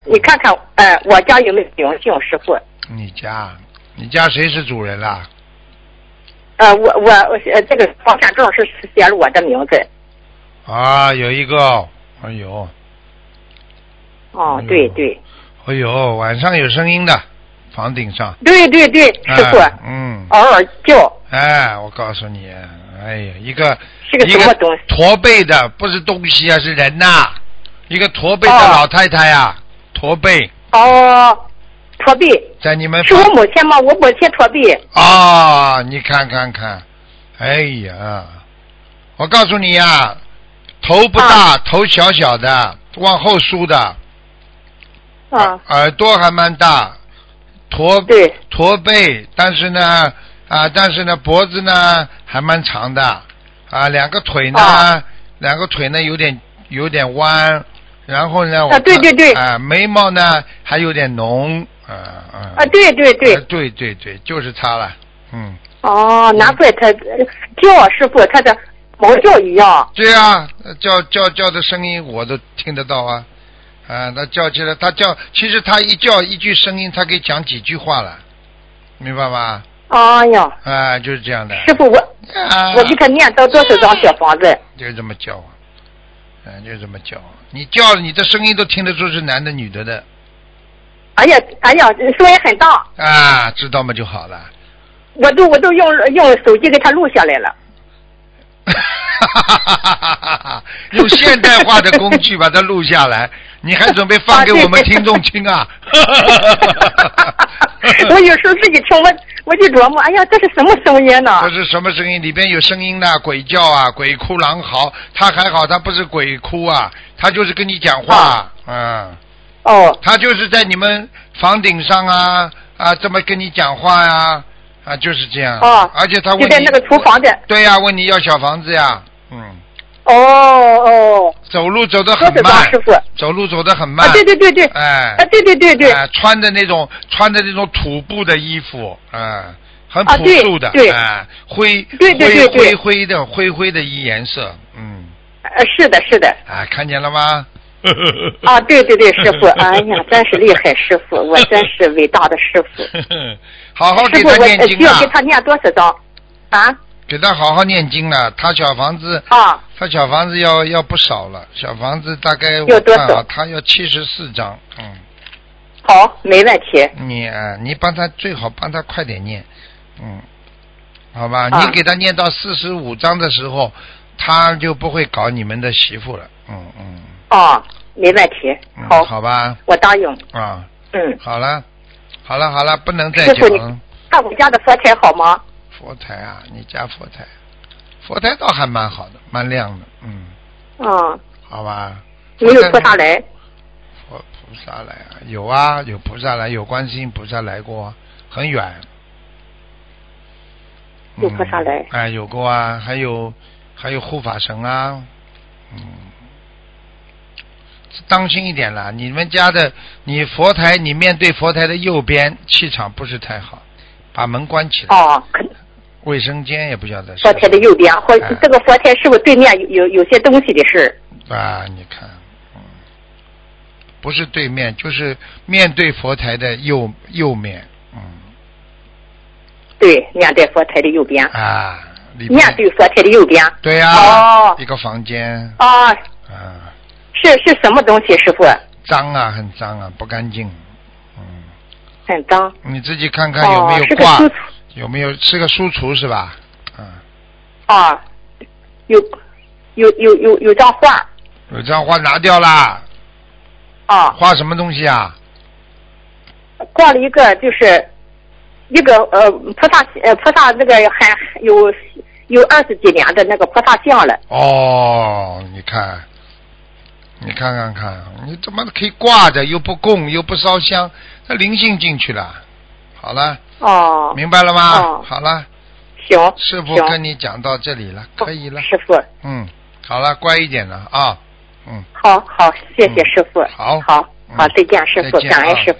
你看看，我家有没有灵性，师傅？ 你家谁是主人啦？ 我这个房产证是写了我的名字。 啊，有一个，哎呦。 哦，对对。 哎呦，晚上有声音的，房顶上。 对，师傅。偶尔叫。 哎，我告诉你，哎呀，一个是个什么东西？ 驼背的，不是东西啊，是人呐、一个驼背的老太太呀、驼背。 哦，驼背。 在你们是我母亲吗？我母亲驼背。 啊，你看，哎呀，我告诉你呀、头不大，头小小的，往后梳的。耳朵还蛮大，驼背，但是呢脖子呢还蛮长的，两个腿呢有点弯，然后呢对， 眉毛呢还有点浓，对，就是他了， 哦，难怪他叫师傅，他的猫叫一样。 对啊，叫的声音我都听得到啊。他叫起来，其实他一叫一句声音，他可以讲几句话了，明白吗？ 哎呀， 就是这样的。 师傅，我给他念到多少张小房子？ 就这么叫，就这么叫。你叫了，你的声音都听得出是男的女的的。 哎呀，声音很大。 知道吗就好了。 我都用手机给他录下来了。 用现代化的工具把它录下来，你还准备放给我们听众听啊？ 我有时候自己听，我就琢磨，哎呀，这是什么声音呢？ 这是什么声音？里边有声音呢，鬼叫啊，鬼哭狼嚎。他还好，他不是鬼哭啊，他就是跟你讲话，他就是在你们房顶上这么跟你讲话呀。就是这样。而且他问你， 就在那个厨房的。 对呀，问你要小房子呀。走路走得很慢， 师傅。 走路走得很慢。 对。 对。穿的那种土布的衣服，很朴素的，灰的颜色， 是的。 看见了吗？ 对，师傅，哎呀，真是厉害，师傅，我真是伟大的师傅。 好好给他念经啊！ 需要给他念多少章？ 给他好好念经了。他小房子要不少了，小房子大概要多少？ 他要74章。 好，没问题。 你最好帮他快点念，好吧？你给他念到45章的时候，他就不会搞你们的媳妇了。 没问题。 好吧。 我答应。 好了，不能再讲了。 看我家的佛台好吗？ 佛台啊，你家佛台倒还蛮好的，蛮亮的。好吧。 没有菩萨来？ 菩萨来啊，有菩萨来，有观世音菩萨来过，很远。 有菩萨来？ 有过啊，还有护法神啊。当心一点啦，你们家的佛台，你面对佛台的右边气场不是太好，把门关起来。卫生间也不晓得是。 佛台的右边，这个佛台是不是对面有些东西的事？ 你看，不是对面，就是面对佛台的右面。 对，面对佛台的右边。面对佛台的右边。 对呀。一个房间。 是什么东西，师傅？ 脏啊，很脏啊，不干净。 很脏。 你自己看看有没有挂，有没有是个书橱是吧？ 有张画。 有张画拿掉啦。画什么东西啊？ 挂了一个，就是一个菩萨那个还有20几年的那个菩萨像了。 你看看，你怎么可以挂着又不供又不烧香，那灵性进去了。好了。明白了吗？好了。 行。 师傅跟你讲到这里了，可以了。 师傅。 好了，乖一点了啊。 好，谢谢师傅。 好， 再见，师傅，感恩师傅。